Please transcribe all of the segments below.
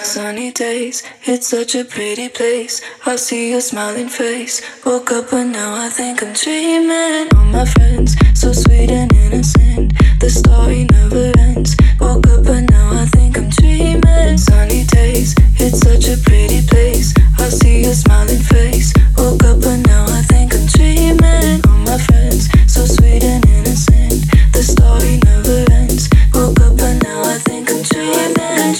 Sunny days, it's such a pretty place. I see your smiling face. Woke up but now I think I'm dreaming. All my friends, so sweet and innocent. The story never ends. Woke up but now I think I'm dreaming. Sunny days, it's such a pretty place. I see your smiling face. Woke up but now I think I'm dreaming. All my friends, so sweet and innocent. The story never ends. Woke up but now I think I'm dreaming.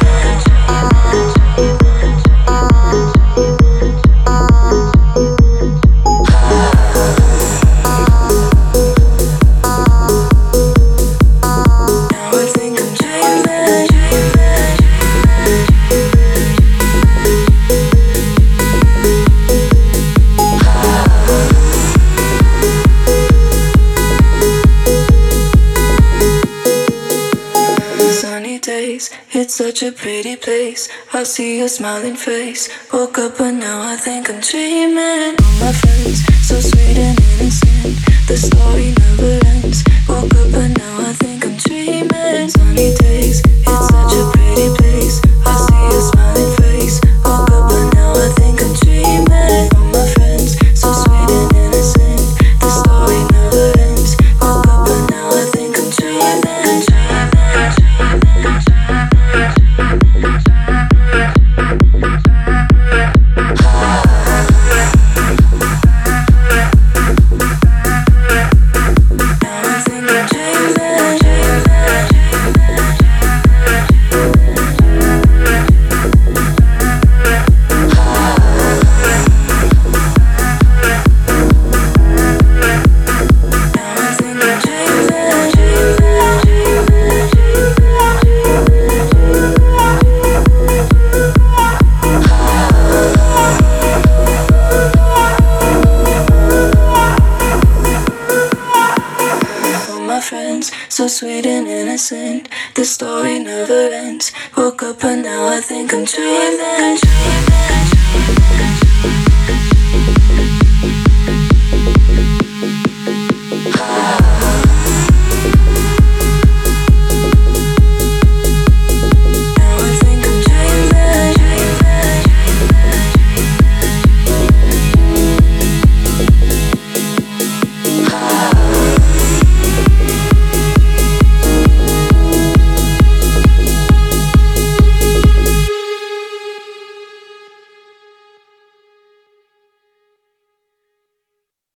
It's such a pretty place. I see your smiling face. Woke up but now I think I'm dreaming. All my friends, so sweet and innocent. The story never ends. Woke up but now I think I'm dreaming. Sunny days, it's such a pretty place. I see your smiling face. Woke up but now I think I'm dreaming. All my friends, so sweet and innocent. The story never ends. Woke up but now I think I'm dreaming. So sweet and innocent, the story never ends. Woke up but now I think I'm dreaming.